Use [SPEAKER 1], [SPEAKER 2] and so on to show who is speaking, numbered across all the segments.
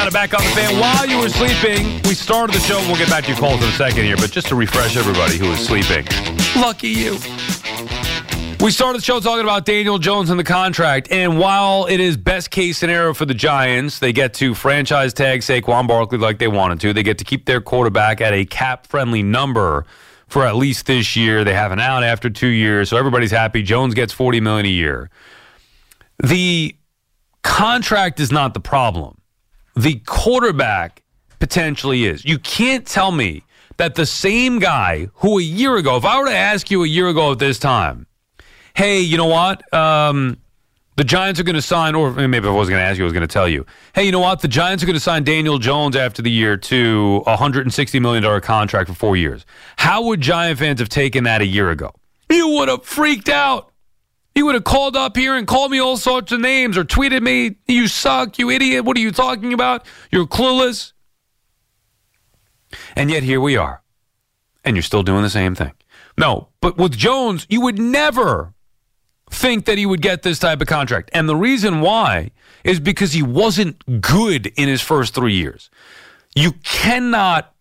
[SPEAKER 1] got it back on the fan. While you were sleeping, we started the show. We'll get back to your calls in a second here, but just to refresh everybody who was sleeping. Lucky you. We started the show talking about Daniel Jones and the contract, and while it is best case scenario for the Giants, they get to franchise tag Saquon Barkley like they wanted to. They get to keep their quarterback at a cap-friendly number for at least this year. They have an out after 2 years, so everybody's happy. Jones gets $40 million a year. The contract is not the problem. The quarterback potentially is. You can't tell me that the same guy who a year ago, if I were to ask you a year ago at this time, hey, you know what? The Giants are going to sign, or maybe if I was going to ask you, I was going to tell you, hey, you know what? The Giants are going to sign Daniel Jones after the year to a $160 million contract for 4 years. How would Giant fans have taken that a year ago? You would have freaked out. You would have called up here and called me all sorts of names or tweeted me, you suck, you idiot, what are you talking about? You're clueless. And yet here we are. And you're still doing the same thing. No, but with Jones, you would never think that he would get this type of contract. And the reason why is because he wasn't good in his first 3 years. You cannot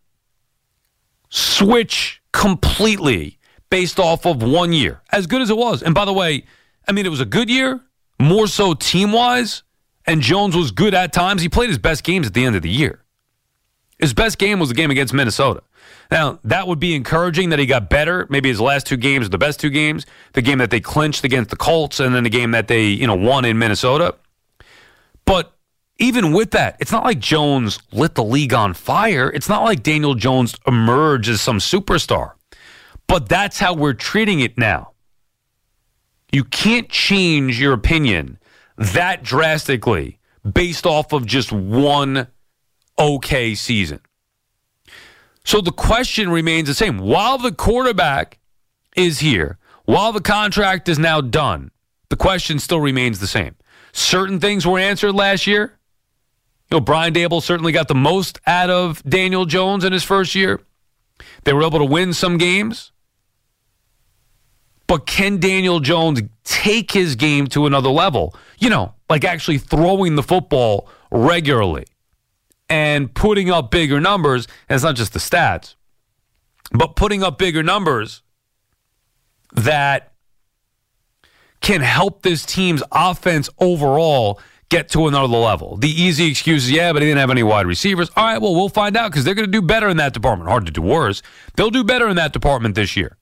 [SPEAKER 1] switch completely based off of 1 year, as good as it was. And by the way, I mean, it was a good year, more so team-wise, and Jones was good at times. He played his best games at the end of the year. His best game was the game against Minnesota. Now, that would be encouraging that he got better. Maybe his last 2 games are the best 2 games. The game that they clinched against the Colts and then the game that they, won in Minnesota. But even with that, it's not like Jones lit the league on fire. It's not like Daniel Jones emerged as some superstar. But that's how we're treating it now. You can't change your opinion that drastically based off of just one okay season. So the question remains the same. While the quarterback is here, while the contract is now done, the question still remains the same. Certain things were answered last year. Brian Daboll certainly got the most out of Daniel Jones in his first year. They were able to win some games. But can Daniel Jones take his game to another level? Like actually throwing the football regularly and putting up bigger numbers. And it's not just the stats, but putting up bigger numbers that can help this team's offense overall get to another level. The easy excuse is, yeah, but he didn't have any wide receivers. All right, well, we'll find out because they're going to do better in that department. Hard to do worse. They'll do better in that department this year.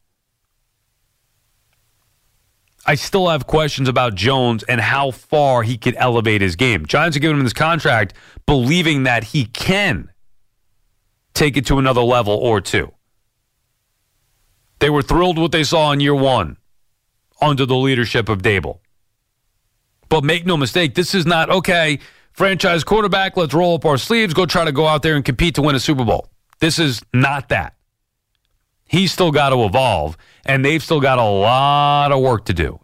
[SPEAKER 1] I still have questions about Jones and how far he could elevate his game. Giants are giving him this contract believing that he can take it to another level or two. They were thrilled with what they saw in year 1 under the leadership of Daboll. But make no mistake, this is not, okay, franchise quarterback, let's roll up our sleeves, go try to go out there and compete to win a Super Bowl. This is not that. He's still got to evolve, and they've still got a lot of work to do.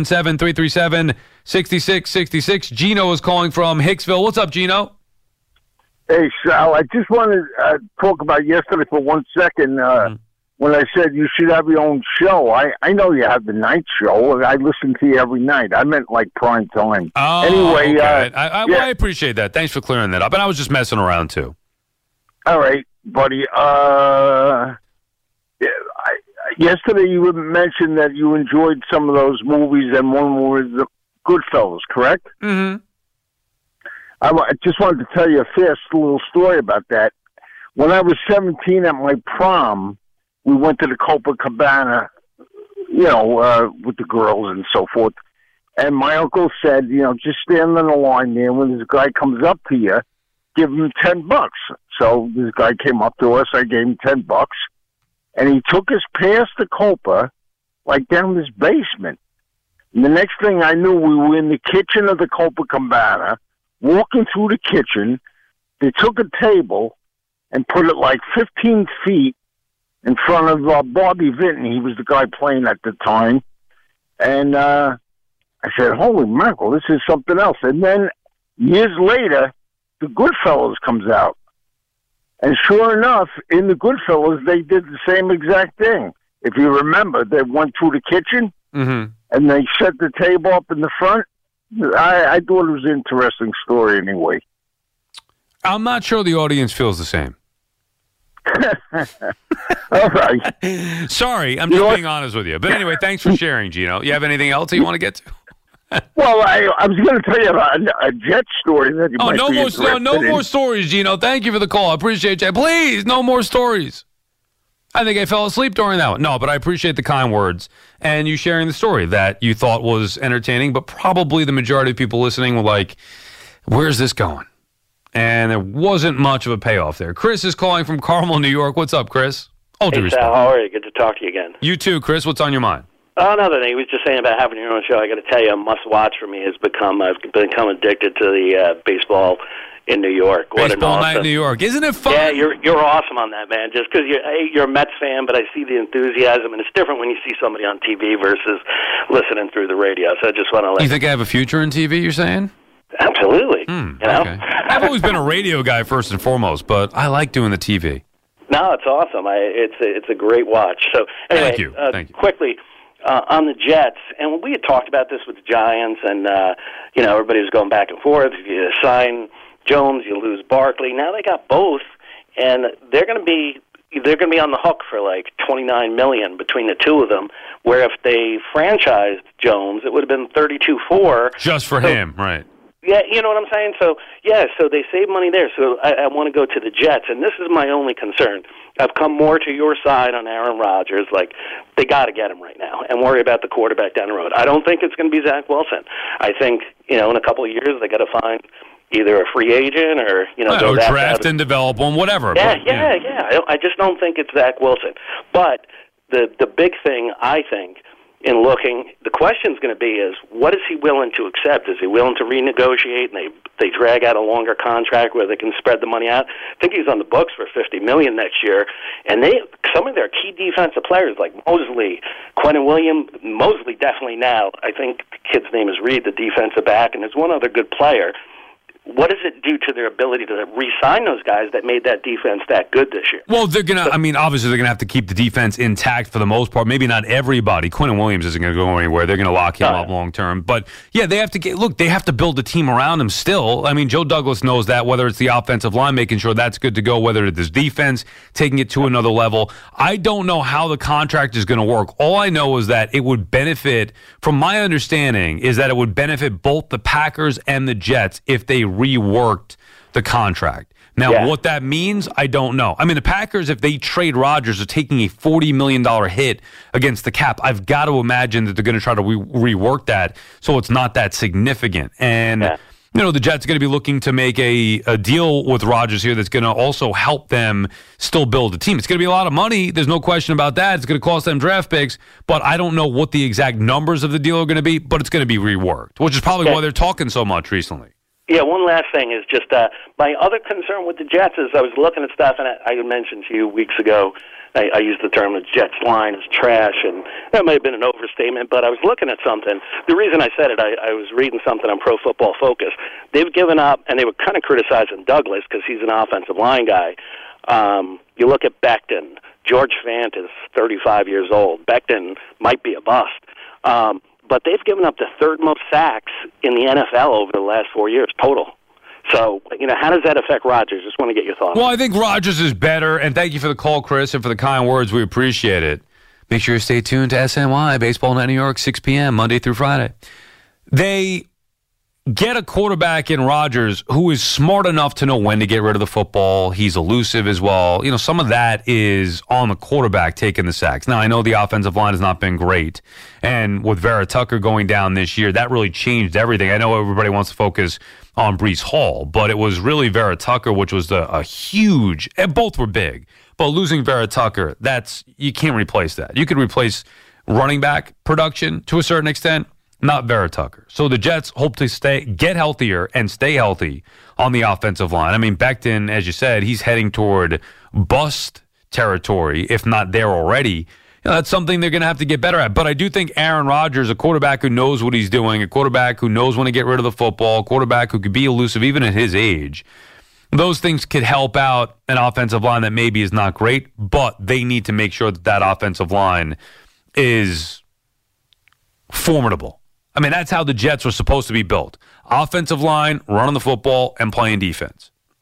[SPEAKER 1] 877-337-6666. Gino is calling from Hicksville. What's up, Gino?
[SPEAKER 2] Hey, Sal, I just want to talk about yesterday for 1 second. When I said you should have your own show, I know you have the night show. I listen to you every night. I meant like prime time.
[SPEAKER 1] Oh,
[SPEAKER 2] anyway,
[SPEAKER 1] okay. I appreciate that. Thanks for clearing that up. And I was just messing around, too.
[SPEAKER 2] All right, buddy. Yesterday you mentioned that you enjoyed some of those movies, and one was the Goodfellas, correct?
[SPEAKER 1] Mm-hmm.
[SPEAKER 2] I just wanted to tell you a fast little story about that. When I was 17 at my prom, we went to the Copacabana, with the girls and so forth. And my uncle said, just stand on the line there. When this guy comes up to you, give him $10. So this guy came up to us. I gave him $10. And he took us past the Copa, like down this basement. And the next thing I knew, we were in the kitchen of the Copacabana, walking through the kitchen. They took a table and put it like 15 feet in front of Bobby Vinton. He was the guy playing at the time. And I said, holy mackerel, this is something else. And then years later, the Goodfellas comes out. And sure enough, in the Goodfellas, they did the same exact thing. If you remember, they went through the kitchen, and they set the table up in the front. I thought it was an interesting story anyway.
[SPEAKER 1] I'm not sure the audience feels the same.
[SPEAKER 2] All right.
[SPEAKER 1] Sorry, I'm just being honest with you. But anyway, thanks for sharing, Gino. You have anything else that you want to get to?
[SPEAKER 2] Well, I was going to tell you about a Jet story that you might be interested in.
[SPEAKER 1] No more stories, Gino. Thank you for the call. I appreciate you. Please, no more stories. I think I fell asleep during that one. No, but I appreciate the kind words and you sharing the story that you thought was entertaining, but probably the majority of people listening were like, where's this going? And there wasn't much of a payoff there. Chris is calling from Carmel, New York. What's up, Chris? All due respect.
[SPEAKER 3] Sal, how are you? Good to talk to you again.
[SPEAKER 1] You too, Chris. What's on your mind?
[SPEAKER 3] Oh, another thing. He was just saying about having your own show. I got to tell you, a must-watch for me has become. I've become addicted to the baseball in New York. What
[SPEAKER 1] Baseball night in New York. Isn't it fun?
[SPEAKER 3] Yeah, you're awesome on that, man. Just because you're a Mets fan, but I see the enthusiasm, and it's different when you see somebody on TV versus listening through the radio. So I just want to let
[SPEAKER 1] you think I have a future in TV, you're saying?
[SPEAKER 3] Absolutely. You know?
[SPEAKER 1] Okay. I've always been a radio guy first and foremost, but I like doing the TV.
[SPEAKER 3] No, it's awesome. It's a great watch. So anyway,
[SPEAKER 1] Thank you.
[SPEAKER 3] Quickly, on the Jets, and we had talked about this with the Giants, and everybody was going back and forth. If you sign Jones, you lose Barkley. Now they got both, and they're going to be on the hook for like $29 million between the two of them. Where if they franchised Jones, it would have been $32.4
[SPEAKER 1] just for him, right?
[SPEAKER 3] Yeah, you know what I'm saying? So, so they save money there. So I want to go to the Jets, and this is my only concern. I've come more to your side on Aaron Rodgers. Like, they got to get him right now and worry about the quarterback down the road. I don't think it's going to be Zach Wilson. I think, in a couple of years, they got to find either a free agent or,
[SPEAKER 1] or draft and develop one, whatever.
[SPEAKER 3] Yeah. I just don't think it's Zach Wilson. But the big thing, I think, in looking, the question's going to be is, what is he willing to accept? Is he willing to renegotiate and they drag out a longer contract where they can spread the money out? I think he's on the books for $50 million next year. And some of their key defensive players like Mosley, Quentin Williams, Mosley definitely now. I think the kid's name is Reed, the defensive back, and there's one other good player. What does it do to their ability to re-sign those guys that made that defense that good this year?
[SPEAKER 1] Well, they're going to, obviously they're going to have to keep the defense intact for the most part. Maybe not everybody. Quentin Williams isn't going to go anywhere. They're going to lock him up long term. But, yeah, they have to they have to build a team around him still. Joe Douglas knows that, whether it's the offensive line, making sure that's good to go, whether it's his defense, taking it to another level. I don't know how the contract is going to work. All I know is that it would benefit, from my understanding, is that it would benefit both the Packers and the Jets if they reworked the contract. Now, what that means, I don't know. The Packers, if they trade Rodgers, are taking a $40 million hit against the cap. I've got to imagine that they're going to try to rework that so it's not that significant. And, the Jets are going to be looking to make a deal with Rodgers here that's going to also help them still build a team. It's going to be a lot of money. There's no question about that. It's going to cost them draft picks, but I don't know what the exact numbers of the deal are going to be, but it's going to be reworked, which is probably why they're talking so much recently.
[SPEAKER 3] Yeah, one last thing is just my other concern with the Jets is I was looking at stuff, and I mentioned to you weeks ago, I used the term the Jets line is trash, and that might have been an overstatement, but I was looking at something. The reason I said it, I was reading something on Pro Football Focus. They've given up, and they were kind of criticizing Douglas because he's an offensive line guy. You look at Becton. George Fant is 35 years old. Becton might be a bust. But they've given up the third most sacks in the NFL over the last 4 years total. So, how does that affect Rodgers? Just want to get your thoughts.
[SPEAKER 1] Well, I think Rodgers is better, and thank you for the call, Chris, and for the kind words. We appreciate it. Make sure you stay tuned to SNY, Baseball Night New York, 6 p.m., Monday through Friday. They get a quarterback in Rodgers who is smart enough to know when to get rid of the football. He's elusive as well. Some of that is on the quarterback taking the sacks. Now, I know the offensive line has not been great, and with Vera Tucker going down this year, that really changed everything. I know everybody wants to focus on Breece Hall, but it was really Vera Tucker, which was a huge, and both were big, but losing Vera Tucker, you can't replace that. You could replace running back production to a certain extent, not Vera Tucker. So the Jets hope to get healthier and stay healthy on the offensive line. Becton, as you said, he's heading toward bust territory, if not there already. That's something they're going to have to get better at. But I do think Aaron Rodgers, a quarterback who knows what he's doing, a quarterback who knows when to get rid of the football, a quarterback who could be elusive even at his age, those things could help out an offensive line that maybe is not great, but they need to make sure that offensive line is formidable. That's how the Jets were supposed to be built. Offensive line, running the football, and playing defense.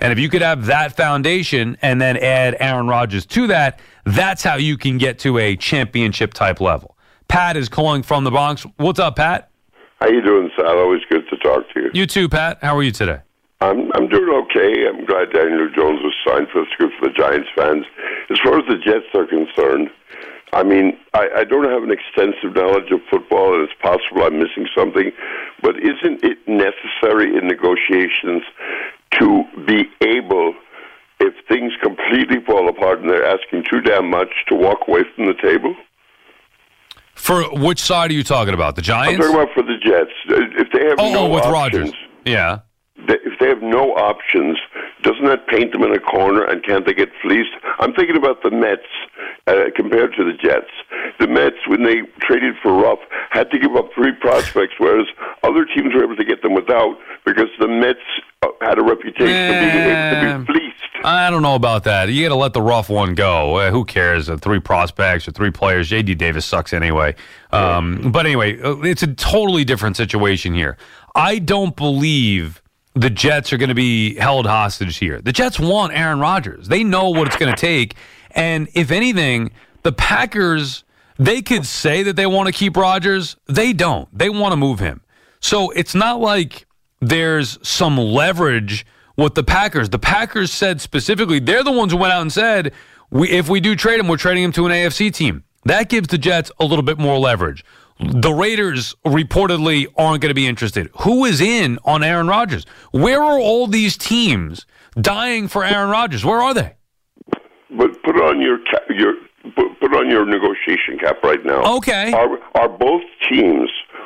[SPEAKER 1] And if you could have that foundation and then add Aaron Rodgers to that, that's how you can get to a championship-type level. Pat is calling from the Bronx. What's up, Pat?
[SPEAKER 4] How you doing, Sal? Always good to talk to you.
[SPEAKER 1] You too, Pat. How are you today?
[SPEAKER 4] I'm doing okay. I'm glad Daniel Jones was signed, so it's good for the Giants fans. As far as the Jets are concerned, I mean, I don't have an extensive knowledge of football, and it's possible I'm missing something, but isn't it necessary in negotiations to be able, if things completely fall apart and they're asking too damn much, to walk away from the table?
[SPEAKER 1] For which side are you talking about? The Giants?
[SPEAKER 4] I'm talking about for the Jets. If they have no
[SPEAKER 1] with
[SPEAKER 4] options,
[SPEAKER 1] Rodgers. Yeah.
[SPEAKER 4] If they have no options, doesn't that paint them in a corner, and can't they get fleeced? I'm thinking about the Mets compared to the Jets. The Mets, when they traded for Ruff, had to give up 3 prospects, whereas other teams were able to get them without, because the Mets had a reputation of being able to be fleeced.
[SPEAKER 1] I don't know about that. You got to let the rough one go. Who cares? 3 prospects or 3 players. J.D. Davis sucks anyway. But anyway, it's a totally different situation here. I don't believe the Jets are going to be held hostage here. The Jets want Aaron Rodgers. They know what it's going to take. And if anything, the Packers, they could say that they want to keep Rodgers. They don't. They want to move him. So it's not like there's some leverage with the Packers. The Packers said specifically, they're the ones who went out and said, if we do trade him, we're trading him to an AFC team. That gives the Jets a little bit more leverage. The Raiders reportedly aren't going to be interested. Who is in on Aaron Rodgers? Where are all these teams dying for Aaron Rodgers? Where are they?
[SPEAKER 4] But put on your negotiation cap right now.
[SPEAKER 1] Okay.
[SPEAKER 4] Are both teams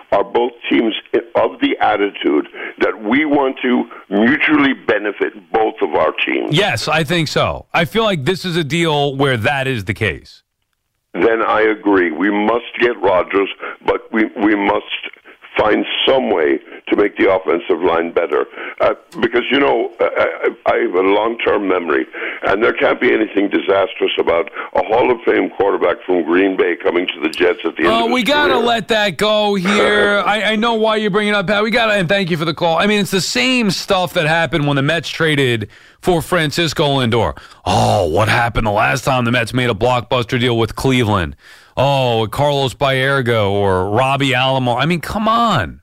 [SPEAKER 4] of the attitude that we want to mutually benefit both of our teams?
[SPEAKER 1] Yes, I think so. I feel like this is a deal where that is the case.
[SPEAKER 4] Then I agree. We must get Rodgers, but we must find some way to make the offensive line better. Because, I have a long-term memory, and there can't be anything disastrous about a Hall of Fame quarterback from Green Bay coming to the Jets at the end of his career.
[SPEAKER 1] We got to let that go here. I know why you're bringing it up, Pat. We got to, and thank you for the call. I mean, it's the same stuff that happened when the Mets traded for Francisco Lindor. Oh, what happened the last time the Mets made a blockbuster deal with Cleveland? Oh, Carlos Baerga or Robbie Alomar. I mean, come on.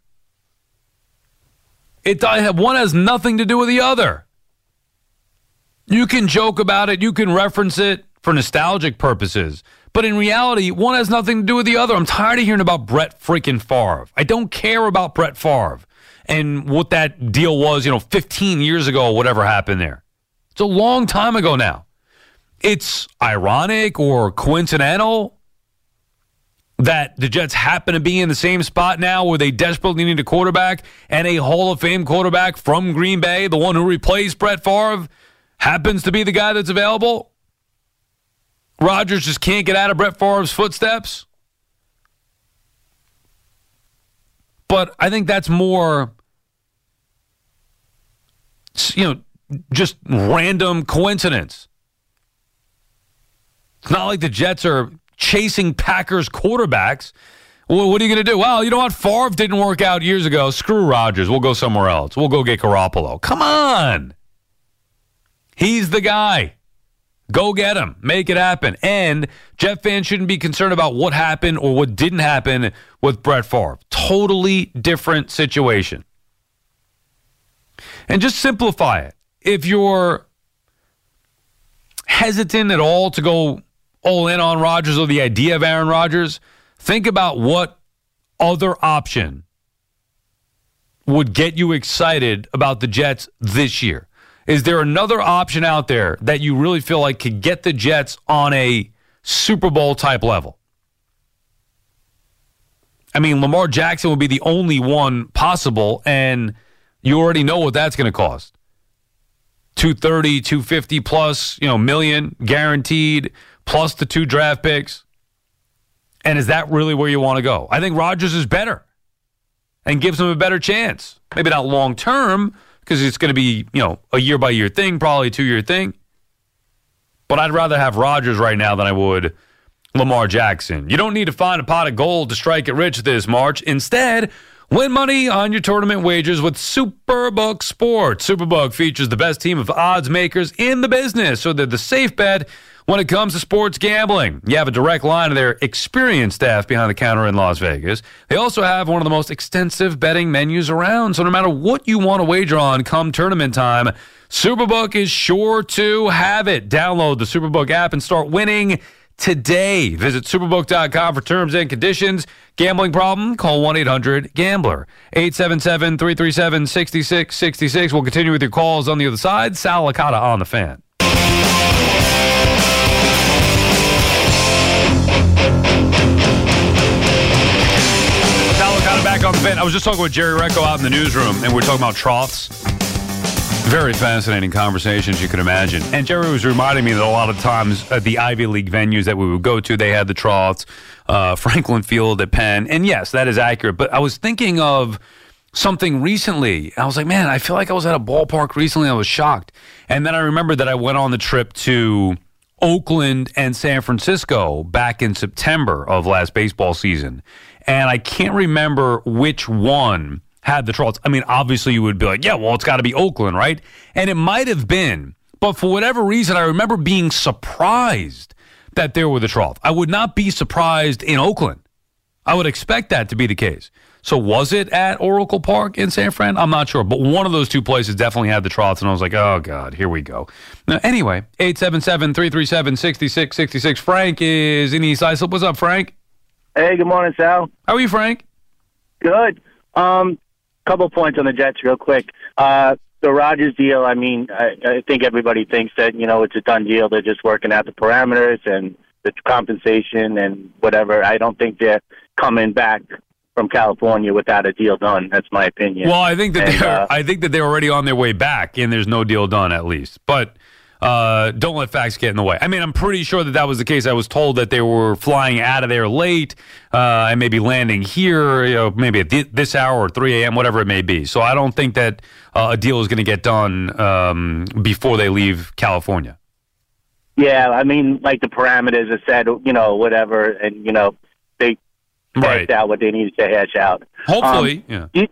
[SPEAKER 1] One has nothing to do with the other. You can joke about it. You can reference it for nostalgic purposes. But in reality, one has nothing to do with the other. I'm tired of hearing about Brett freaking Favre. I don't care about Brett Favre and what that deal was, 15 years ago or whatever happened there. It's a long time ago now. It's ironic or coincidental that the Jets happen to be in the same spot now where they desperately need a quarterback, and a Hall of Fame quarterback from Green Bay, the one who replaced Brett Favre, happens to be the guy that's available. Rodgers just can't get out of Brett Favre's footsteps. But I think that's more, just random coincidence. It's not like the Jets are chasing Packers quarterbacks. Well, what are you going to do? Well, you know what? Favre didn't work out years ago. Screw Rodgers. We'll go somewhere else. We'll go get Garoppolo. Come on. He's the guy. Go get him. Make it happen. And Jet fans shouldn't be concerned about what happened or what didn't happen with Brett Favre. Totally different situation. And just simplify it. If you're hesitant at all to go all in on Rodgers or the idea of Aaron Rodgers, think about what other option would get you excited about the Jets this year. Is there another option out there that you really feel like could get the Jets on a Super Bowl type level? I mean, Lamar Jackson would be the only one possible, and you already know what that's going to cost. 230, 250 plus, million guaranteed, plus the 2 draft picks. And is that really where you want to go? I think Rodgers is better and gives him a better chance. Maybe not long term, because it's going to be, a year-by-year thing, probably a 2-year thing. But I'd rather have Rodgers right now than I would Lamar Jackson. You don't need to find a pot of gold to strike it rich this March. Instead, Win money on your tournament wagers with Superbook Sports. Superbook features the best team of odds makers in the business, so they're the safe bet when it comes to sports gambling. You have a direct line to their experienced staff behind the counter in Las Vegas. They also have one of the most extensive betting menus around, so no matter what you want to wager on come tournament time, Superbook is sure to have it. Download the Superbook app and start winning today. Visit Superbook.com for terms and conditions. Gambling problem? Call 1-800-GAMBLER. 877-337-6666. We'll continue with your calls on the other side. Sal Licata on the Fan. Sal Licata back on the Fan. I was just talking with Jerry Recco out in the newsroom, and we're talking about troughs. Very fascinating conversations, you can imagine. And Jerry was reminding me that a lot of times at the Ivy League venues that we would go to, they had the troughs, Franklin Field at Penn. And yes, that is accurate. But I was thinking of something recently. I was like, man, I feel like I was at a ballpark recently. I was shocked. And then I remembered that I went on the trip to Oakland and San Francisco back in September of last baseball season. And I can't remember which one had the troughs. I mean, obviously you would be like, yeah, well, it's got to be Oakland, right? And it might have been, but for whatever reason, I remember being surprised that there were the troughs. I would not be surprised in Oakland. I would expect that to be the case. So was it at Oracle Park in San Fran? I'm not sure, but one of those two places definitely had the troughs, and I was like, oh, God, here we go. Now, anyway, 877-337-6666. Frank is in East Islip. What's up, Frank?
[SPEAKER 5] Hey, good morning, Sal.
[SPEAKER 1] How are you, Frank?
[SPEAKER 5] Good. Couple points on the Jets real quick. The Rodgers deal, I mean, I think everybody thinks that, it's a done deal. They're just working out the parameters and the compensation and whatever. I don't think they're coming back from California without a deal done. That's my opinion.
[SPEAKER 1] Well, I think that they're already on their way back, and there's no deal done at least. But don't let facts get in the way. I mean, I'm pretty sure that was the case. I was told that they were flying out of there late and maybe landing here, maybe at this hour or 3 a.m., whatever it may be. So I don't think that a deal is going to get done before they leave California.
[SPEAKER 5] Yeah, I mean, like the parameters are set, whatever, and, they hashed out what they needed to hash out.
[SPEAKER 1] Hopefully,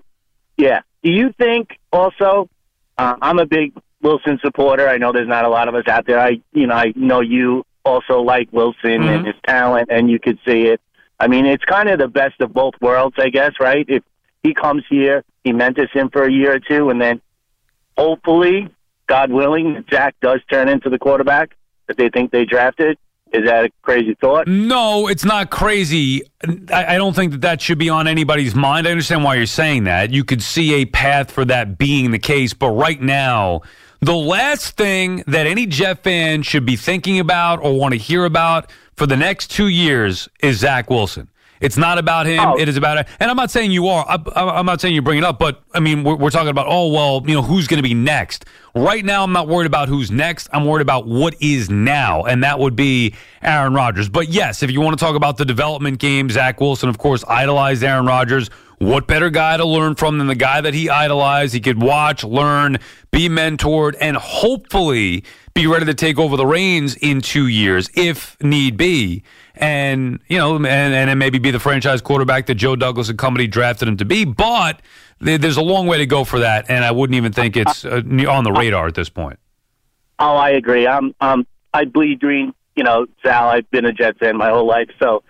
[SPEAKER 5] yeah. Do you think also, I'm a big Wilson supporter. I know there's not a lot of us out there. I know you also like Wilson and his talent, and you could see it. I mean, it's kind of the best of both worlds, I guess, right? If he comes here, he mentors him for a year or two, and then hopefully, God willing, Zach does turn into the quarterback that they think they drafted. Is that a crazy thought?
[SPEAKER 1] No, it's not crazy. I don't think that should be on anybody's mind. I understand why you're saying that. You could see a path for that being the case, but right now, the last thing that any Jet fan should be thinking about or want to hear about for the next 2 years is Zach Wilson. It's not about him. Oh. It is about it. And I'm not saying you are. I'm not saying you bring it up, but, I mean, we're talking about, who's going to be next. Right now, I'm not worried about who's next. I'm worried about what is now, and that would be Aaron Rodgers. But, yes, if you want to talk about the development game, Zach Wilson, of course, idolized Aaron Rodgers. What better guy to learn from than the guy that he idolized? He could watch, learn, be mentored, and hopefully be ready to take over the reins in 2 years if need be. And, and maybe be the franchise quarterback that Joe Douglas and company drafted him to be. But there's a long way to go for that, and I wouldn't even think it's on the radar at this point.
[SPEAKER 5] Oh, I agree. I bleed green, Sal. I've been a Jets fan my whole life, so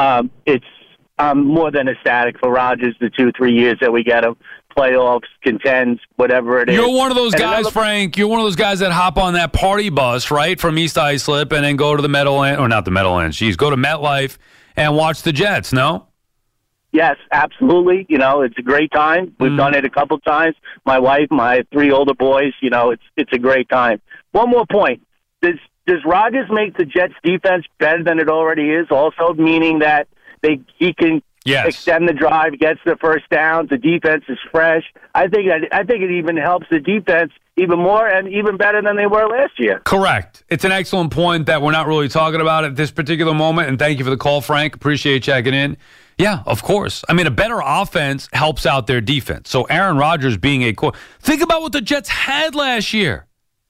[SPEAKER 5] I'm more than ecstatic for Rodgers the 2-3 years that we get him. Playoffs, contends, whatever it is.
[SPEAKER 1] You're one of those guys, Frank. You're one of those guys that hop on that party bus, right, from East Islip and then go to the Meadowlands, or not the Meadowlands, go to MetLife and watch the Jets, no?
[SPEAKER 5] Yes, absolutely. It's a great time. We've done it a couple times. My wife, my 3 older boys, it's a great time. One more point. Does Rodgers make the Jets defense better than it already is, also meaning that he can extend the drive, gets the first down, the defense is fresh? I think it even helps the defense even more and even better than they were last year.
[SPEAKER 1] Correct. It's an excellent point that we're not really talking about at this particular moment, and thank you for the call, Frank. Appreciate checking in. Yeah, of course. I mean, a better offense helps out their defense. So Aaron Rodgers being think about what the Jets had last year.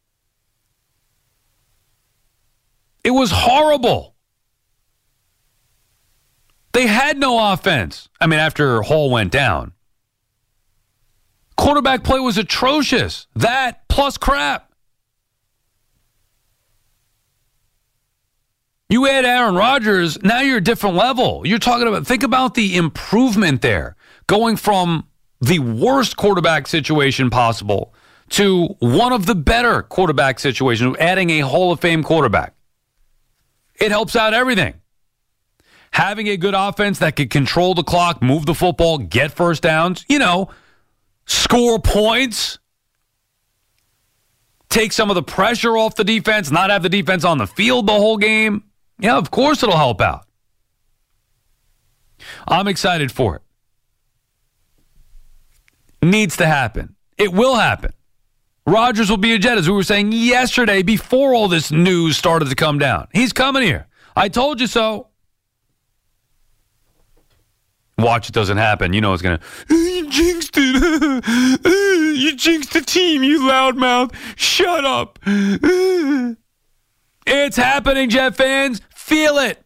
[SPEAKER 1] It was horrible. They had no offense. I mean, after Hall went down. Quarterback play was atrocious. That plus crap. You add Aaron Rodgers, now you're a different level. You're talking about, think about the improvement there. Going from the worst quarterback situation possible to one of the better quarterback situations, adding a Hall of Fame quarterback. It helps out everything. Having a good offense that can control the clock, move the football, get first downs, score points, take some of the pressure off the defense, not have the defense on the field the whole game. Yeah, of course it'll help out. I'm excited for it. Needs to happen. It will happen. Rodgers will be a Jet, as we were saying yesterday before all this news started to come down. He's coming here. I told you so. Watch, it doesn't happen. You know it's going to, you jinxed it. You jinxed the team, you loudmouth. Shut up. It's happening, Jet fans. Feel it.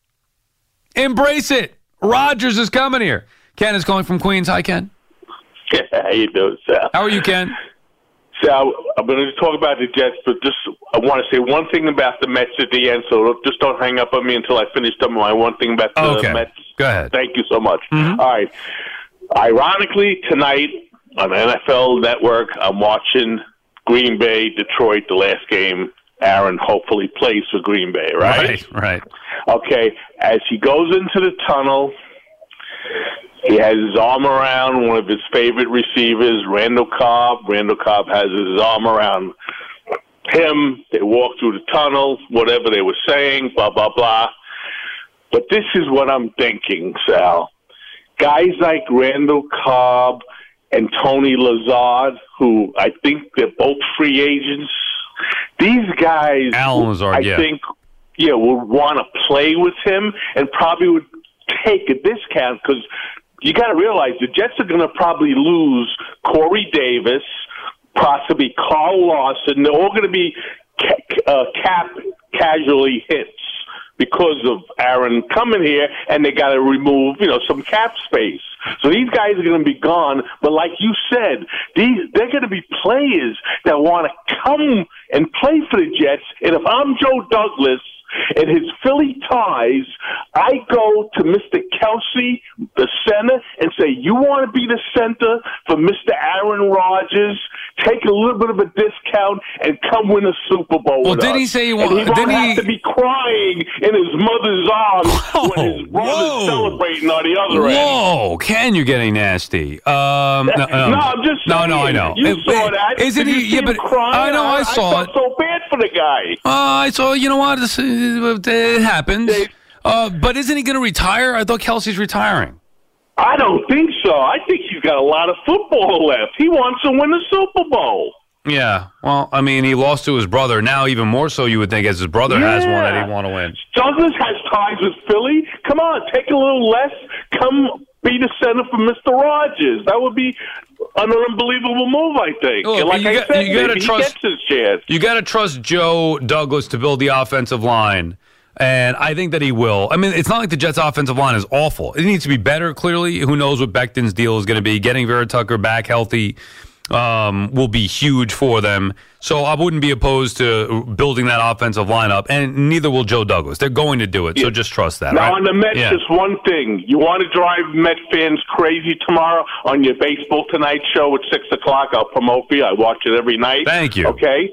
[SPEAKER 1] Embrace it. Rodgers is coming here. Ken is calling from Queens. Hi, Ken.
[SPEAKER 6] How you doing, Sal?
[SPEAKER 1] How are you, Ken?
[SPEAKER 6] Sal, I'm going to talk about the Jets, but just I want to say one thing about the Mets at the end, so just don't hang up on me until I finish up my one thing about the Mets.
[SPEAKER 1] Go ahead.
[SPEAKER 6] Thank you so much.
[SPEAKER 1] Mm-hmm.
[SPEAKER 6] All right. Ironically, tonight on NFL Network, I'm watching Green Bay, Detroit, the last game. Aaron hopefully plays for Green Bay, right?
[SPEAKER 1] Right.
[SPEAKER 6] Okay. As he goes into the tunnel, he has his arm around one of his favorite receivers, Randall Cobb. Randall Cobb has his arm around him. They walk through the tunnel, whatever they were saying, blah, blah, blah. But this is what I'm thinking, Sal. Guys like Randall Cobb and Tony Lazard, who I think they're both free agents, these guys,
[SPEAKER 1] Alan Lazard,
[SPEAKER 6] I think, would want to play with him and probably would take a discount because you got to realize the Jets are going to probably lose Corey Davis, possibly Carl Lawson. They're all going to be cap casualty hits because of Aaron coming here, and they got to remove, some cap space. So these guys are going to be gone. But like you said, they're going to be players that want to come and play for the Jets. And if I'm Joe Douglas and his Philly ties, I go to Mr. Kelsey, the center, and say, you want to be the center for Mr. Aaron Rodgers? Take a little bit of a discount and come win a Super Bowl with us.
[SPEAKER 1] Did he say he
[SPEAKER 6] won't have to be crying in his mother's arms when his brother's celebrating on the other end.
[SPEAKER 1] Whoa, Ken, you're getting nasty. No,
[SPEAKER 6] I'm just saying.
[SPEAKER 1] No, I know.
[SPEAKER 6] You saw that.
[SPEAKER 1] Isn't he? Yeah, but I know, I saw it.
[SPEAKER 6] I felt so bad for the guy.
[SPEAKER 1] I saw. You know what? It happens. But isn't he going to retire? I thought Kelsey's retiring.
[SPEAKER 6] I don't think so. I think he's got a lot of football left. He wants to win the Super Bowl.
[SPEAKER 1] Yeah. Well, I mean, he lost to his brother. Now, even more so, you would think, as his brother has one that he'd want to win.
[SPEAKER 6] Douglas has ties with Philly. Come on, take a little less. Come be the center for Mr. Rodgers. That would be an unbelievable move, I think.
[SPEAKER 1] Look,
[SPEAKER 6] and like I said, maybe he gets his chance.
[SPEAKER 1] You got to trust Joe Douglas to build the offensive line. And I think that he will. I mean, it's not like the Jets' offensive line is awful. It needs to be better, clearly. Who knows what Becton's deal is going to be. Getting Vera Tucker back healthy will be huge for them. So I wouldn't be opposed to building that offensive line up, and neither will Joe Douglas. They're going to do it, so just trust that.
[SPEAKER 6] Now,
[SPEAKER 1] right?
[SPEAKER 6] On the Mets, just one thing. You want to drive Met fans crazy tomorrow on your Baseball Tonight show at 6 o'clock. I'll promote for you. I watch it every night.
[SPEAKER 1] Thank you.
[SPEAKER 6] Okay?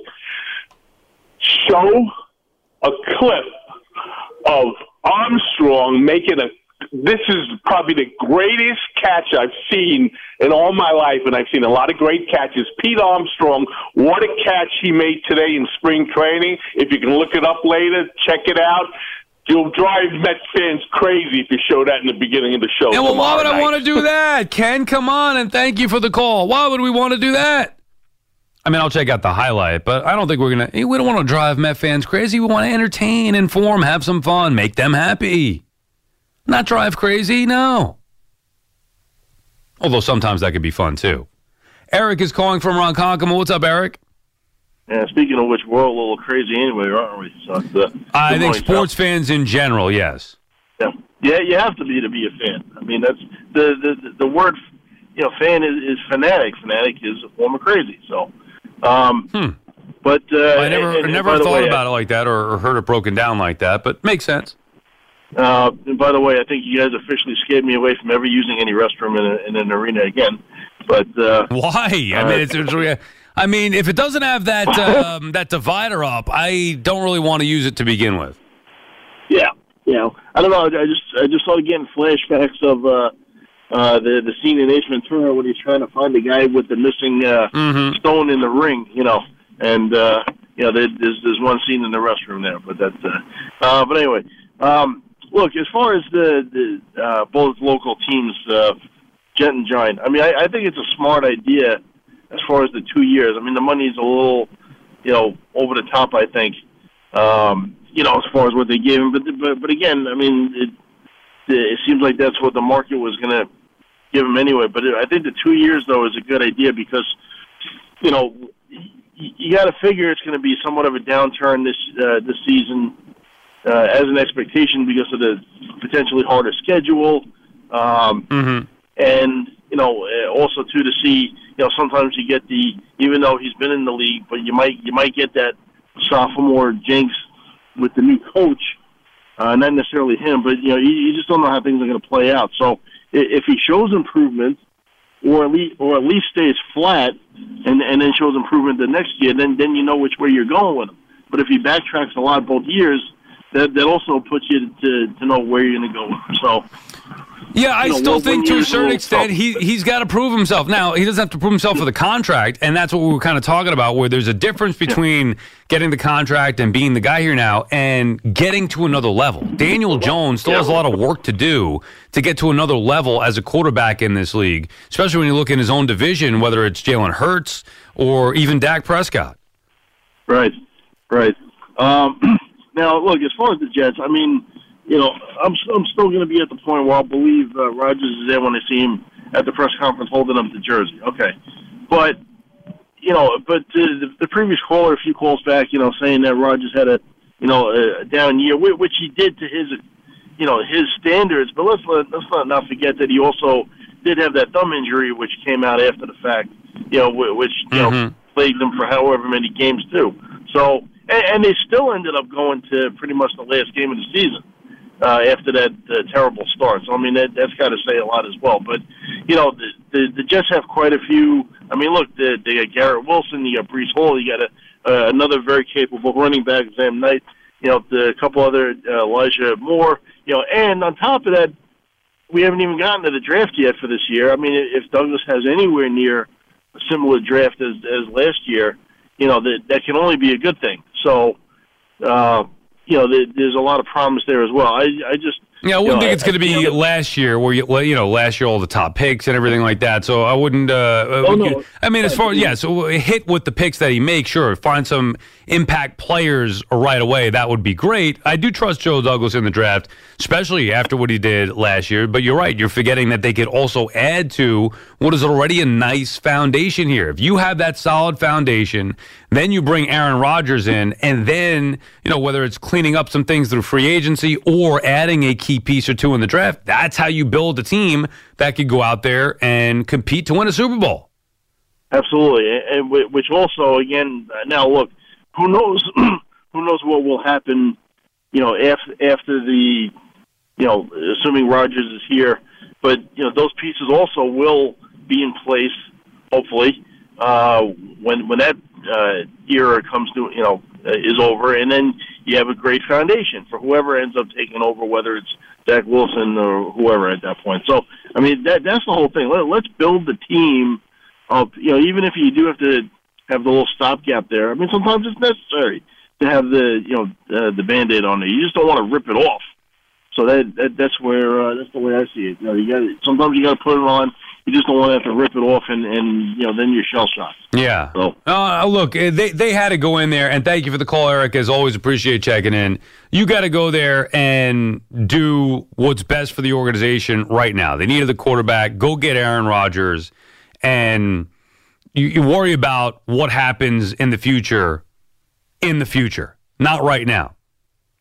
[SPEAKER 6] Show a clip of Armstrong making this is probably the greatest catch I've seen in all my life, and I've seen a lot of great catches. Pete Armstrong, what a catch he made today in spring training. If you can look it up later, check it out. You'll drive Mets fans crazy if you show that in the beginning of the show.
[SPEAKER 1] Yeah, well, why would
[SPEAKER 6] I
[SPEAKER 1] want to do that? Ken, come on, and thank you for the call. Why would we want to do that? I mean, I'll check out the highlight, but I don't think we don't want to drive Met fans crazy. We want to entertain, inform, have some fun, make them happy. Not drive crazy, no. Although sometimes that could be fun, too. Eric is calling from Ronkonkoma. What's up, Eric?
[SPEAKER 7] Yeah, speaking of which, we're all a little crazy anyway, aren't we? So
[SPEAKER 1] I think sports fans in general, yes.
[SPEAKER 7] Yeah, you have to be a fan. I mean, that's the word fan is fanatic. Fanatic is a form of crazy. So, but
[SPEAKER 1] I never thought about it like that or heard it broken down like that, but makes sense.
[SPEAKER 7] And by the way, I think you guys officially scared me away from ever using any restroom in an arena again. But
[SPEAKER 1] why? I mean, if it doesn't have that that divider up, I don't really want to use it to begin with.
[SPEAKER 7] Yeah, I don't know. I just started getting flashbacks of the scene in Ace Ventura when he's trying to find the guy with the missing stone in the ring. And there's one scene in the restroom there, but that's. But anyway, look, as far as the both local teams, Jet and Giant. I mean, I think it's a smart idea as far as the 2 years. I mean, the money's a little, over the top, I think, as far as what they gave him. But again, I mean, it seems like that's what the market was going to give him anyway. But I think the 2 years, though, is a good idea because, you got to figure it's going to be somewhat of a downturn this season as an expectation because of the potentially harder schedule. And, also, too, to see, sometimes you get even though he's been in the league, but you might get that sophomore jinx with the new coach, not necessarily him, but, you just don't know how things are going to play out. So if he shows improvement or at least stays flat and then shows improvement the next year, then you know which way you're going with him. But if he backtracks a lot both years, that also puts you to know where you're going to go with him. So,
[SPEAKER 1] yeah, I still think to a certain extent he's got to prove himself. Now, he doesn't have to prove himself for the contract, and that's what we were kind of talking about, where there's a difference between getting the contract and being the guy here now and getting to another level. Daniel Jones still has a lot of work to do to get to another level as a quarterback in this league, especially when you look in his own division, whether it's Jalen Hurts or even Dak Prescott.
[SPEAKER 7] Right. Now, look, as far as the Jets, I mean, I'm still going to be at the point where I'll believe Rodgers is there when I see him at the press conference holding up the jersey. Okay. But, the previous caller, a few calls back, saying that Rodgers had a down year, which he did to his, his standards. But let's not forget that he also did have that thumb injury, which came out after the fact, which, plagued him for however many games, too. So, and they still ended up going to pretty much the last game of the season after that terrible start. So, I mean, that's got to say a lot as well. But, the Jets have quite a few. I mean, look, they got Garrett Wilson, you got Breece Hall, you got another very capable running back, Sam Knight, a couple other, Elijah Moore, and on top of that, we haven't even gotten to the draft yet for this year. I mean, if Douglas has anywhere near a similar draft as last year, that can only be a good thing. So, there's a lot of promise there as well. I wouldn't think it's going to be last year where last year all the top picks and everything like that. So I wouldn't. I mean, as far as so hit with the picks that he makes, sure, find some impact players right away. That would be great. I do trust Joe Douglas in the draft, especially after what he did last year. But you're right. You're forgetting that they could also add to what is already a nice foundation here. If you have that solid foundation, then you bring Aaron Rodgers in, and then, whether it's cleaning up some things through free agency or adding a key piece or two in the draft, that's how you build a team that could go out there and compete to win a Super Bowl. Absolutely. And which also, again, now look, who knows what will happen, after the, assuming Rodgers is here, but, those pieces also will be in place, hopefully, when that era comes to, is over, and then you have a great foundation for whoever ends up taking over, whether it's Zach Wilson or whoever at that point. So, I mean, that's the whole thing. Let's build the team up, even if you do have to have the little stopgap there. I mean, sometimes it's necessary to have the Band-Aid on there. You just don't want to rip it off. So that's where that's the way I see it. Sometimes you got to put it on. You just don't want to have to rip it off, and then you're shell-shocked.
[SPEAKER 1] Yeah.
[SPEAKER 7] So.
[SPEAKER 1] Look, they had to go in there, and thank you for the call, Eric. As always, appreciate checking in. You got to go there and do what's best for the organization right now. They needed the quarterback. Go get Aaron Rodgers, and you worry about what happens in the future, not right now.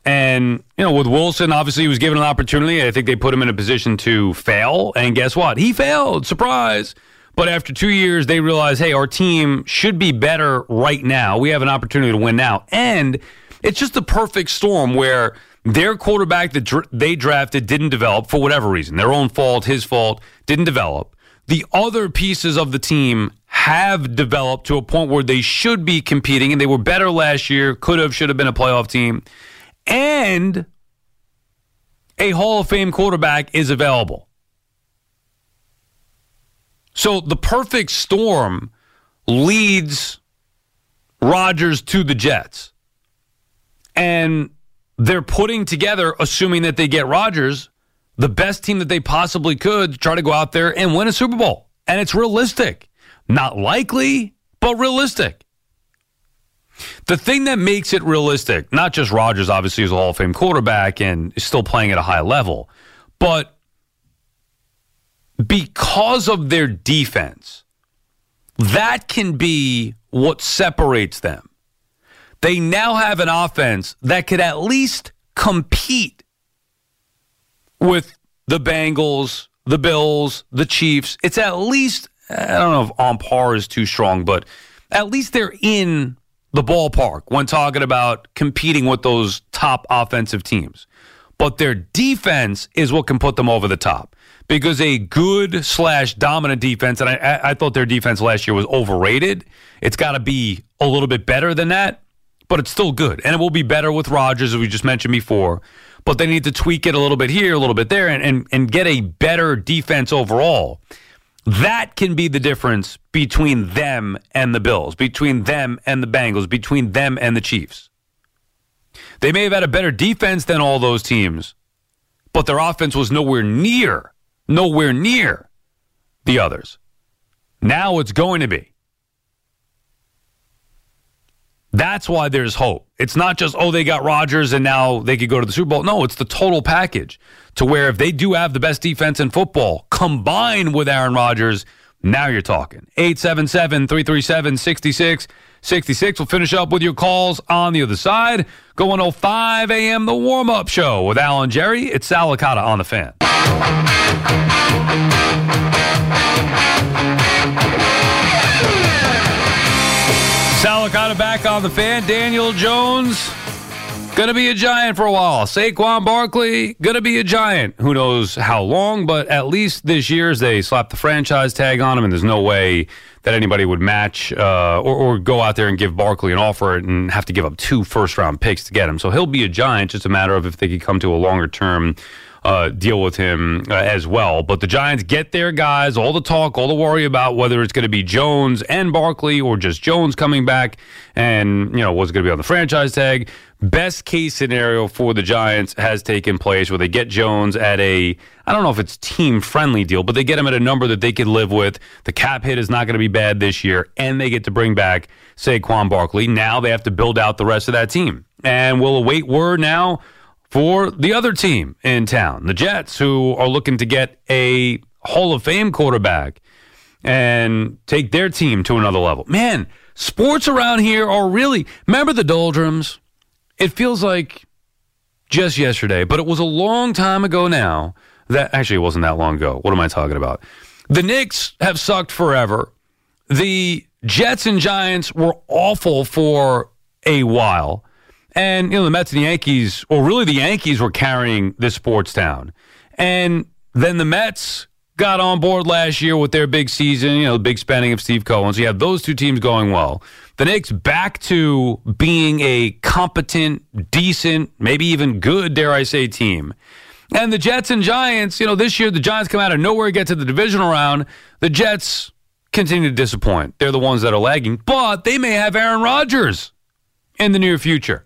[SPEAKER 1] And, with Wilson, obviously he was given an opportunity. I think they put him in a position to fail. And guess what? He failed. Surprise. But after 2 years, they realized, hey, our team should be better right now. We have an opportunity to win now. And it's just the perfect storm where their quarterback that they drafted didn't develop for whatever reason. Their own fault, his fault, didn't develop. The other pieces of the team have developed to a point where they should be competing, and they were better last year, should have been a playoff team. And a Hall of Fame quarterback is available. So the perfect storm leads Rodgers to the Jets. And they're putting together, assuming that they get Rodgers, the best team that they possibly could to try to go out there and win a Super Bowl. And it's realistic. Not likely, but realistic. The thing that makes it realistic, not just Rodgers obviously is a Hall of Fame quarterback and is still playing at a high level, but because of their defense, that can be what separates them. They now have an offense that could at least compete with the Bengals, the Bills, the Chiefs. It's at least, I don't know if on par is too strong, but at least they're in the ballpark when talking about competing with those top offensive teams. But their defense is what can put them over the top. Because a good/dominant defense, and I thought their defense last year was overrated. It's got to be a little bit better than that, but it's still good. And it will be better with Rodgers, as we just mentioned before. But they need to tweak it a little bit here, a little bit there, and get a better defense overall. That can be the difference between them and the Bills, between them and the Bengals, between them and the Chiefs. They may have had a better defense than all those teams, but their offense was nowhere near the others. Now it's going to be. That's why there's hope. It's not just, they got Rodgers and now they could go to the Super Bowl. No, it's the total package to where if they do have the best defense in football combined with Aaron Rodgers, now you're talking. 877-337-6666. We'll finish up with your calls on the other side. Going till 5 a.m., the warm-up show with Al and Jerry. It's Sal Licata on the Fan. Sal Licata back on the Fan. Daniel Jones, going to be a Giant for a while. Saquon Barkley, going to be a Giant. Who knows how long, but at least this year as they slap the franchise tag on him, and there's no way that anybody would match or go out there and give Barkley an offer and have to give up 2 first-round picks to get him. So he'll be a Giant, just a matter of if they could come to a longer-term deal with him as well. But the Giants get their guys, all the talk, all the worry about whether it's going to be Jones and Barkley or just Jones coming back and, what's going to be on the franchise tag. Best case scenario for the Giants has taken place where they get Jones at I don't know if it's team-friendly deal, but they get him at a number that they can live with. The cap hit is not going to be bad this year, and they get to bring back Saquon Barkley. Now they have to build out the rest of that team. And we'll await word now for the other team in town, the Jets, who are looking to get a Hall of Fame quarterback and take their team to another level. Man, sports around here are really... Remember the doldrums? It feels like just yesterday, but it was a long time ago now. Actually, it wasn't that long ago. What am I talking about? The Knicks have sucked forever. The Jets and Giants were awful for a while. And, the Mets and the Yankees, or really the Yankees were carrying this sports town. And then the Mets got on board last year with their big season, the big spending of Steve Cohen. So you have those two teams going well. The Knicks back to being a competent, decent, maybe even good, dare I say, team. And the Jets and Giants, this year the Giants come out of nowhere, get to the divisional round. The Jets continue to disappoint. They're the ones that are lagging. But they may have Aaron Rodgers in the near future.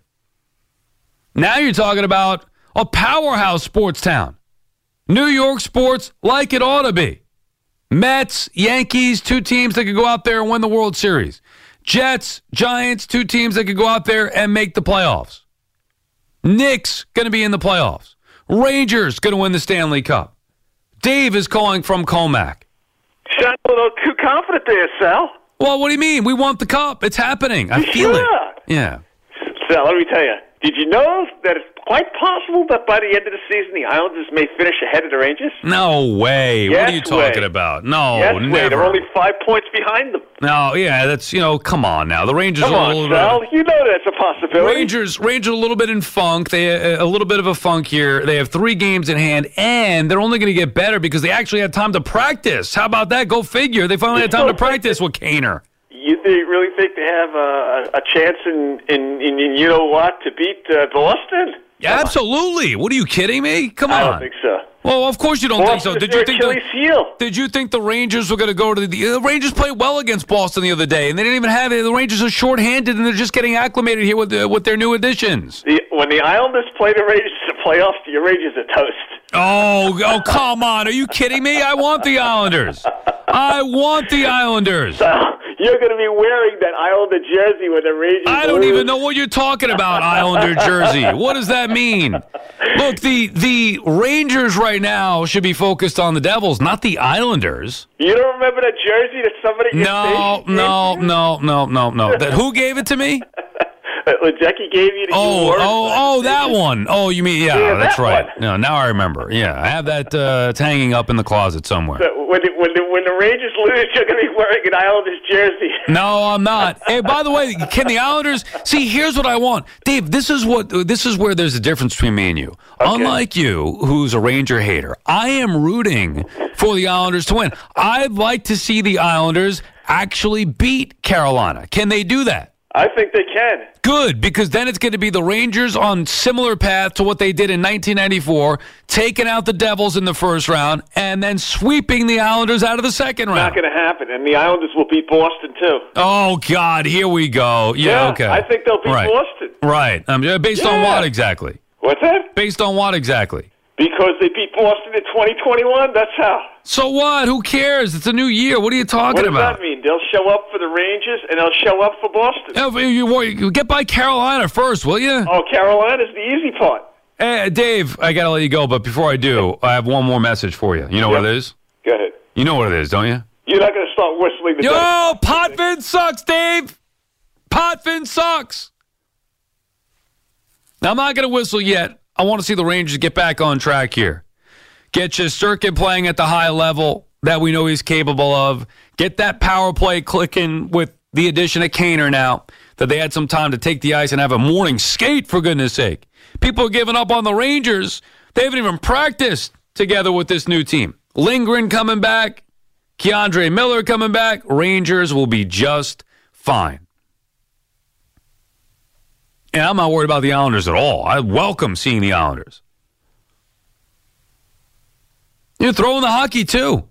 [SPEAKER 1] Now you're talking about a powerhouse sports town. New York sports like it ought to be. Mets, Yankees, 2 teams that could go out there and win the World Series. Jets, Giants, 2 teams that could go out there and make the playoffs. Knicks going to be in the playoffs. Rangers going to win the Stanley Cup. Dave is calling from Comac.
[SPEAKER 8] Sound a little too confident there, Sal.
[SPEAKER 1] Well, what do you mean? We want the cup. It's happening. I feel it. Yeah.
[SPEAKER 8] Sal, let me tell you. Did you know that it's quite possible that by the end of the season, the Islanders may finish ahead of the Rangers?
[SPEAKER 1] No way.
[SPEAKER 8] Yes,
[SPEAKER 1] what are you talking about? No,
[SPEAKER 8] yes,
[SPEAKER 1] never.
[SPEAKER 8] They're only 5 points behind them.
[SPEAKER 1] No, yeah, that's, come on now. The Rangers
[SPEAKER 8] Come
[SPEAKER 1] are
[SPEAKER 8] on,
[SPEAKER 1] a little
[SPEAKER 8] Sal.
[SPEAKER 1] bit.
[SPEAKER 8] You know that's a possibility.
[SPEAKER 1] Rangers a little bit in funk. They a little bit of a funk here. They have 3 games in hand, and they're only going to get better because they actually had time to practice. How about that? Go figure. They finally had time to practice with Kaner.
[SPEAKER 8] You really think they have a chance in you know what to beat Boston?
[SPEAKER 1] Yeah, absolutely. What are you kidding me? Come on.
[SPEAKER 8] I don't think so.
[SPEAKER 1] Well, of course you don't think so.
[SPEAKER 8] Did you
[SPEAKER 1] think the Rangers were going to go to the Rangers played well against Boston the other day, and they didn't even have it. The Rangers are shorthanded, and they're just getting acclimated here with their new additions.
[SPEAKER 8] When the Islanders play the Rangers in the playoffs, the Rangers are toast.
[SPEAKER 1] Oh, come on. Are you kidding me? I want the Islanders.
[SPEAKER 8] You're going to be wearing that Islander jersey with the Rangers.
[SPEAKER 1] I don't even know what you're talking about, Islander jersey. What does that mean? Look, the Rangers right now should be focused on the Devils, not the Islanders.
[SPEAKER 8] You don't remember that jersey that somebody
[SPEAKER 1] No. Who gave it to me?
[SPEAKER 8] Jackie gave you the
[SPEAKER 1] that one. Oh, you mean, yeah, that's right. One. No, now I remember. Yeah, I have that it's hanging up in the closet somewhere.
[SPEAKER 8] So when the Rangers lose, you're going to be wearing an Islanders jersey.
[SPEAKER 1] No, I'm not. Hey, by the way, can the Islanders see? Here's what I want, Dave. This is where there's a difference between me and you. Okay. Unlike you, who's a Ranger hater, I am rooting for the Islanders to win. I'd like to see the Islanders actually beat Carolina. Can they do that?
[SPEAKER 8] I think they can.
[SPEAKER 1] Good, because then it's going to be the Rangers on similar path to what they did in 1994, taking out the Devils in the first round, and then sweeping the Islanders out of the second round.
[SPEAKER 8] Not going to happen, and the Islanders will beat Boston, too.
[SPEAKER 1] Oh, God, here we go. Yeah, okay.
[SPEAKER 8] I think they'll beat Boston.
[SPEAKER 1] Right. Based on what exactly?
[SPEAKER 8] What's that?
[SPEAKER 1] Based on what exactly?
[SPEAKER 8] Because they beat Boston in 2021, that's how.
[SPEAKER 1] So what? Who cares? It's a new year. What are you talking about?
[SPEAKER 8] What does that mean? They'll show up for the Rangers, and they'll show up for Boston.
[SPEAKER 1] You get by Carolina first, will you?
[SPEAKER 8] Oh, Carolina's the easy part.
[SPEAKER 1] Hey, Dave, I got to let you go, but before I do, I have one more message for you. You know what it is?
[SPEAKER 8] Go ahead.
[SPEAKER 1] You know what it is, don't you?
[SPEAKER 8] You're not going to start whistling the
[SPEAKER 1] Potvin sucks, Dave! Potvin sucks! Now, I'm not going to whistle yet. I want to see the Rangers get back on track here. Get Shesterkin playing at the high level that we know he's capable of. Get that power play clicking with the addition of Kaner now, that they had some time to take the ice and have a morning skate, for goodness sake. People are giving up on the Rangers. They haven't even practiced together with this new team. Lindgren coming back. Keandre Miller coming back. Rangers will be just fine. And I'm not worried about the Islanders at all. I welcome seeing the Islanders. You're throwing the hockey, too.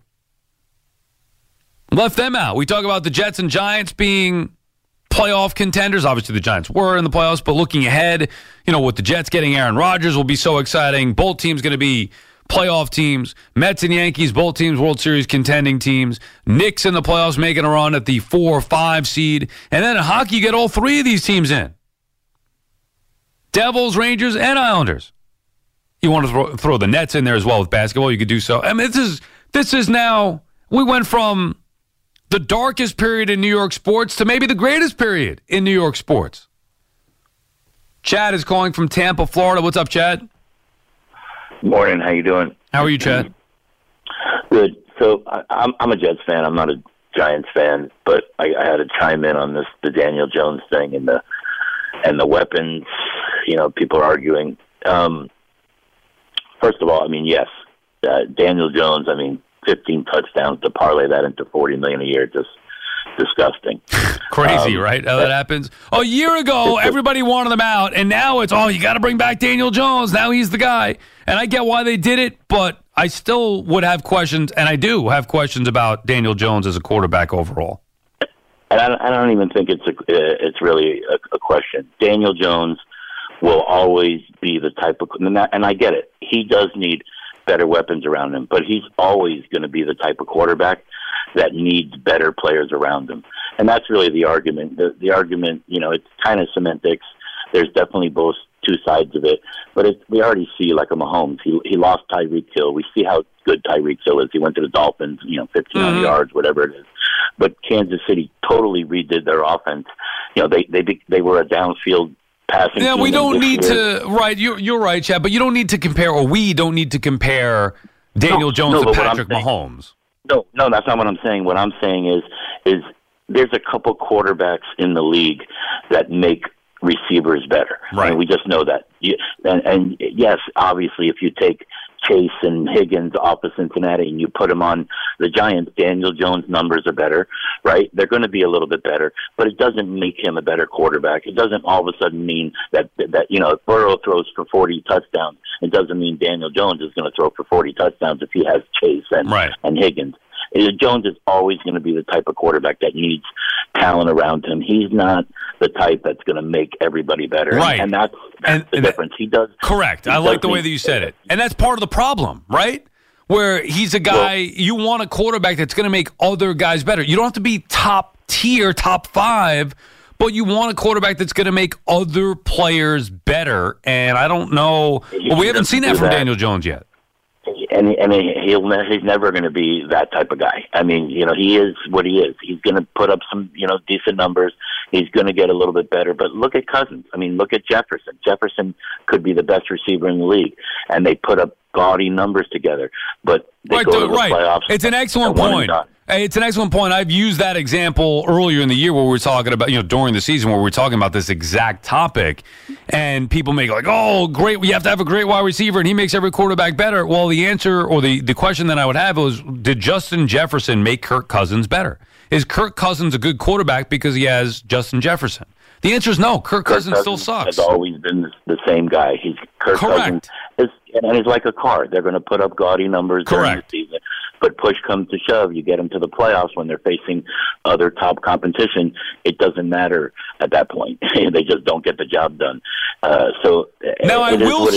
[SPEAKER 1] Left them out. We talk about the Jets and Giants being playoff contenders. Obviously, the Giants were in the playoffs, but looking ahead, with the Jets getting Aaron Rodgers will be so exciting. Both teams going to be playoff teams. Mets and Yankees, both teams World Series contending teams. Knicks in the playoffs making a run at the 4 or 5 seed. And then in hockey, you get all 3 of these teams in. Devils, Rangers, and Islanders. You want to throw the Nets in there as well with basketball, you could do so. I mean, this is now, we went from the darkest period in New York sports to maybe the greatest period in New York sports. Chad is calling from Tampa, Florida. What's up, Chad?
[SPEAKER 9] Morning. How you doing?
[SPEAKER 1] How are you, Chad?
[SPEAKER 9] Good. So I'm a Jets fan. I'm not a Giants fan, but I had to chime in on the Daniel Jones thing and the weapons. People are arguing. First of all, yes, Daniel Jones. 15 touchdowns to parlay that into $40 million a year, just disgusting.
[SPEAKER 1] Crazy, right? How that happens. A year ago, everybody wanted him out, and now it's, you got to bring back Daniel Jones. Now he's the guy. And I get why they did it, but I still would have questions, and I do have questions about Daniel Jones as a quarterback overall.
[SPEAKER 9] And I don't even think it's really a question. Daniel Jones will always be the type of, and I get it. He does need better weapons around him, but he's always going to be the type of quarterback that needs better players around him. And that's really the argument. The argument, it's kind of semantics. There's definitely both two sides of it, but we already see like a Mahomes. He lost Tyreek Hill. We see how good Tyreek Hill is. He went to the Dolphins, 1,500 yards, whatever it is. But Kansas City totally redid their offense. They were a downfield passing.
[SPEAKER 1] Yeah, we don't need to. Right, you're right, Chad. But you don't need to compare, or we don't need to compare Daniel Jones to Patrick Mahomes.
[SPEAKER 9] No, that's not what I'm saying. What I'm saying is there's a couple quarterbacks in the league that make receivers better.
[SPEAKER 1] Right.
[SPEAKER 9] And we just know that. And yes, obviously, if you take Chase and Higgins off of Cincinnati and you put them on the Giants, Daniel Jones' numbers are better, right? They're going to be a little bit better, but it doesn't make him a better quarterback. It doesn't all of a sudden mean that if Burrow throws for 40 touchdowns, it doesn't mean Daniel Jones is going to throw for 40 touchdowns if he has Chase and Higgins. Jones is always going to be the type of quarterback that needs talent around him. He's not the type that's going to make everybody better.
[SPEAKER 1] Right.
[SPEAKER 9] And that's the difference. He does.
[SPEAKER 1] Correct. I like the way that you said it. And that's part of the problem, right? Where he's a guy, you want a quarterback that's going to make other guys better. You don't have to be top tier, top 5, but you want a quarterback that's going to make other players better. And I don't know. Well, we haven't seen that from Daniel Jones yet.
[SPEAKER 9] And he's never going to be that type of guy. I mean, he is what he is. He's going to put up some, decent numbers. He's going to get a little bit better. But look at Cousins. I mean, look at Jefferson. Jefferson could be the best receiver in the league, and they put up gaudy numbers together. But they go to the playoffs.
[SPEAKER 1] It's an excellent point. It's an excellent point. I've used that example earlier in the year where we were talking about, during the season where we were talking about this exact topic, and people make like, oh, great, we have to have a great wide receiver, and he makes every quarterback better. Well, the answer or the question that I would have was, did Justin Jefferson make Kirk Cousins better? Is Kirk Cousins a good quarterback because he has Justin Jefferson? The answer is no. Kirk Cousins still sucks.
[SPEAKER 9] Has always been the same guy. Kirk Cousins and he's like a car. They're going to put up gaudy numbers during the season. But push comes to shove, you get them to the playoffs when they're facing other top competition. It doesn't matter at that point. They just don't get the job done.
[SPEAKER 1] Now I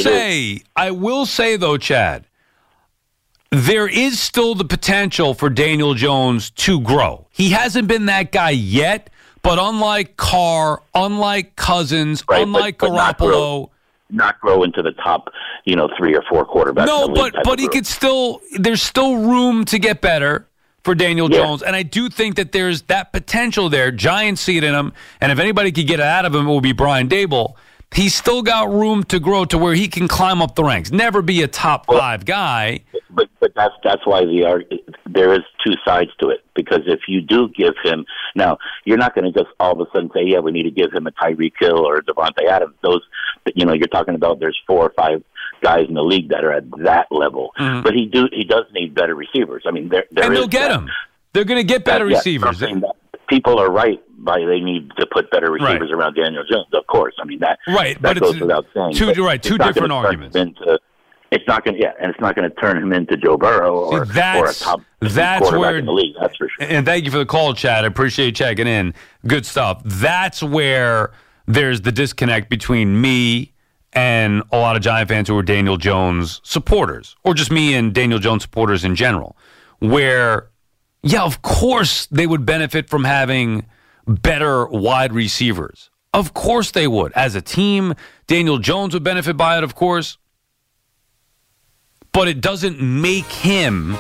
[SPEAKER 1] will say though, Chad, there is still the potential for Daniel Jones to grow. He hasn't been that guy yet, but unlike Carr, unlike Cousins, unlike Garoppolo.
[SPEAKER 9] Not grow into the top, 3 or 4 quarterbacks.
[SPEAKER 1] No, but he could still. There's still room to get better for Daniel Jones, and I do think that there's that potential there. Giants see it in him, and if anybody could get it out of him, it will be Brian Daboll. He's still got room to grow to where he can climb up the ranks. Never be a top 5 guy.
[SPEAKER 9] But that's why there is 2 sides to it. Because if you do give him – now, you're not going to just all of a sudden say, yeah, we need to give him a Tyreek Hill or a Devontae Adams. Those – you're talking about there's 4 or 5 guys in the league that are at that level. Mm-hmm. But he does need better receivers. I mean, and
[SPEAKER 1] they'll get them. They're going to get better receivers.
[SPEAKER 9] People are right by they need to put better receivers around Daniel Jones, of course. I mean, that goes without saying.
[SPEAKER 1] Two different arguments.
[SPEAKER 9] It's not going to, and it's not going to turn him into Joe Burrow or a top quarterback in the league. That's for sure.
[SPEAKER 1] And thank you for the call, Chad. I appreciate you checking in. Good stuff. That's where there's the disconnect between me and a lot of Giant fans who are Daniel Jones supporters, or just me and Daniel Jones supporters in general, where, yeah, of course they would benefit from having better wide receivers. Of course they would. As a team, Daniel Jones would benefit by it, of course. But it doesn't make him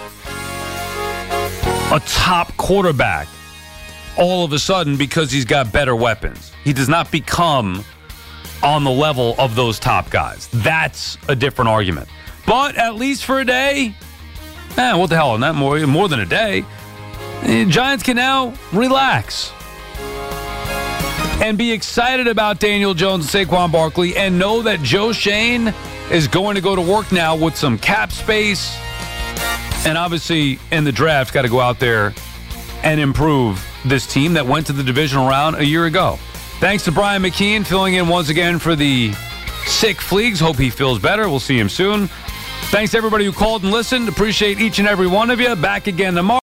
[SPEAKER 1] a top quarterback all of a sudden because he's got better weapons. He does not become on the level of those top guys. That's a different argument. But at least for a day, what the hell, not more than a day, the Giants can now relax and be excited about Daniel Jones and Saquon Barkley and know that Joe Schoen is going to go to work now with some cap space. And obviously, in the draft, got to go out there and improve this team that went to the divisional round a year ago. Thanks to Brian McKeon filling in once again for the sick Fleegs. Hope he feels better. We'll see him soon. Thanks to everybody who called and listened. Appreciate each and every one of you. Back again tomorrow.